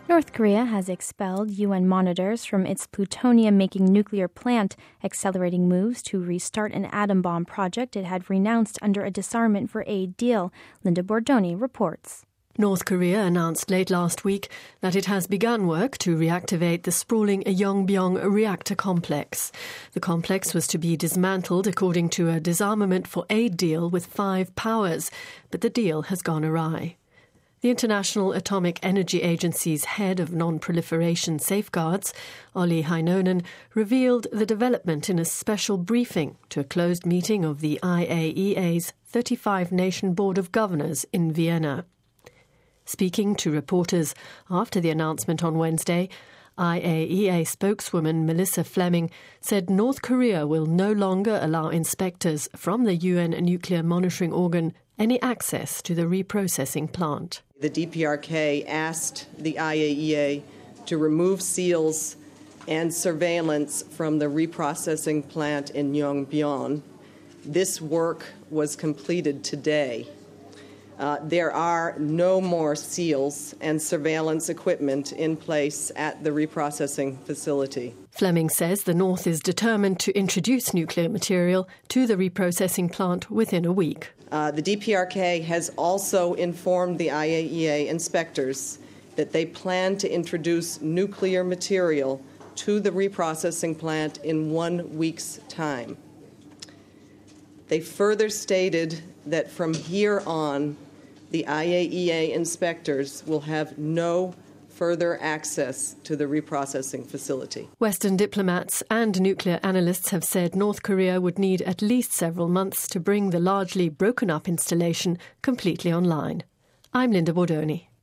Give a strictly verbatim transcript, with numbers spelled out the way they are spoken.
North Korea has expelled U N monitors from its plutonium-making nuclear plant, accelerating moves to restart an atom bomb project it had renounced under a disarmament for aid deal. Linda Bordoni reports. North Korea announced late last week that it has begun work to reactivate the sprawling Yongbyon reactor complex. The complex was to be dismantled according to a disarmament for aid deal with five powers, but the deal has gone awry. The International Atomic Energy Agency's head of non-proliferation safeguards, Olli Heinonen, revealed the development in a special briefing to a closed meeting of the I A E A's thirty-five nation Board of Governors in Vienna. Speaking to reporters after the announcement on Wednesday, I A E A spokeswoman Melissa Fleming said North Korea will no longer allow inspectors from the U N nuclear monitoring organ any access to the reprocessing plant. The D P R K asked the I A E A to remove seals and surveillance from the reprocessing plant in Yongbyon. This work was completed today. Uh, there are no more seals and surveillance equipment in place at the reprocessing facility. Fleming says the North is determined to introduce nuclear material to the reprocessing plant within a week. Uh, the D P R K has also informed the I A E A inspectors that they plan to introduce nuclear material to the reprocessing plant in one week's time. They further stated that from here on, the I A E A inspectors will have no further access to the reprocessing facility. Western diplomats and nuclear analysts have said North Korea would need at least several months to bring the largely broken-up installation completely online. I'm Linda Bordoni.